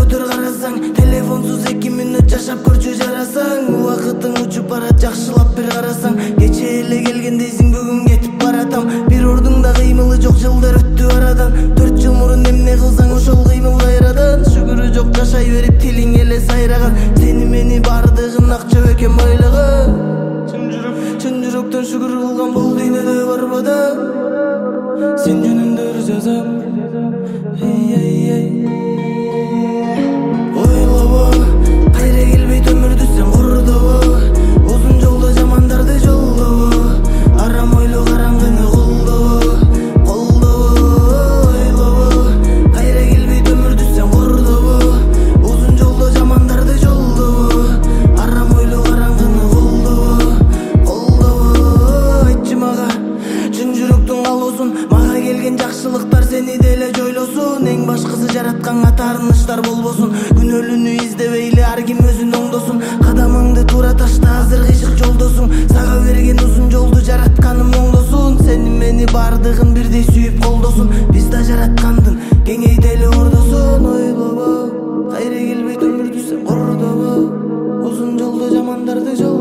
отур карасаң, телефонсуз 2 мүнөт жашап көрчү жарасаң. Убакытың учуп барат, жакшылап бир карасаң. Кече эле келген дейсиң, бүгүн кетип баратам. Бир ордуңда кыймылы жок, жылдар өттү арадан. 4 жыл мурун эмне кылсаң ошол кыймыл кайрадан. Шүгүрү жок, жашай берип тилиң эле сайраган. Сени мени бардыгын акча экен байлыгы. Чын жүрөктөн шүгүр кылган бул дүйнөдө барбада. Сен жөнүндө ыр жазам. Ойлобо, кайра келбейт өмүрдү сен курдобо. Узун жолдо жамандарды жолдобо. Арам ойло караңгыны колдобо. Ойлобо, кайра келбейт өмүрдү сен курдобо. Узун жолдо жамандарды жолдобо. Арам ойло караңгыны колдобо. Айтчы мага, чын жүрөктүн калоосун. Мага келген жакшылыктар сени деле жойлосун. Эң башкысы жаратканга таарыныштар болбосун. Күнөөлүүнү издебейли, ар ким өзүн оңдосун. Кадамыңды туура ташта, азыр кыйшык жолдосуң. Сага берген узун жолду жаратканым оңдосун. Сени мени бардыгын бирдей сүйүп колдосун. Биз да жараткандын кеңейтели ордосун. Ойлобо, кайра келбейт өмүрдү сен курдобо. Узун жолдо жамандарды жол